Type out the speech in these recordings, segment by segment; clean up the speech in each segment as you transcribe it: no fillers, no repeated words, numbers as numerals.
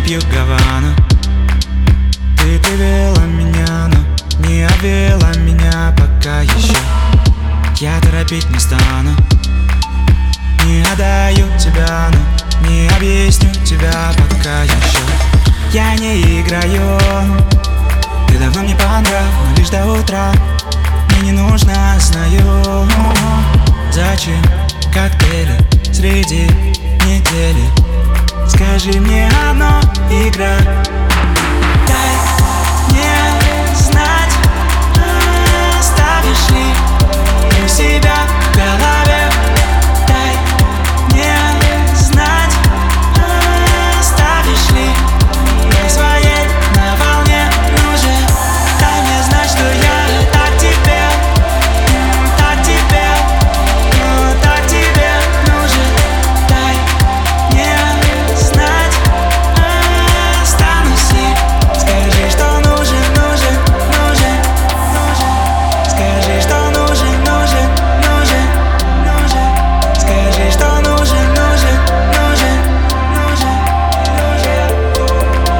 пью Гавану. Ты привела меня, но не обвела меня пока еще. Я торопить не стану, не отдаю тебя, но не объясню тебя пока еще. Я не играю, ты давно мне по нраву, но лишь до утра. Мне не нужно, знаю, зачем коктейли среди недели. Скажи мне одно, игра. Дай мне знать, оставишь ли у себя в голове. Дай мне знать, оставишь ли на своей на волне. Ну же, дай мне знать, что я так тебе, так тебе, так тебе. Ну же, дай мне знать, останусь и скажи, что нужен, нужен, нужен, нужен. Скажи, что нужен, нужен, нужен, нужен. Скажи, что нужен, нужен, нужен, нужен, нужен.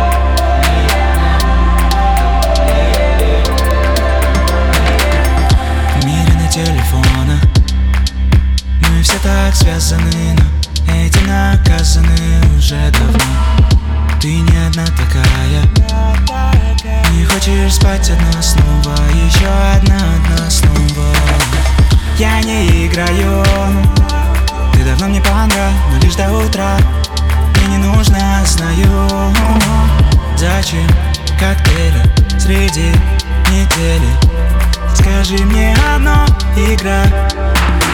В мире на телефона мы все так связаны, но эти наказаны уже давно. Ты не одна такая, не хочешь спать одна снова, еще одна снова. Я не играю, ты давно мне по нраву, но лишь до утра. Мне не нужно, знаю, зачем коктейли среди недели. Скажи мне одно, игра.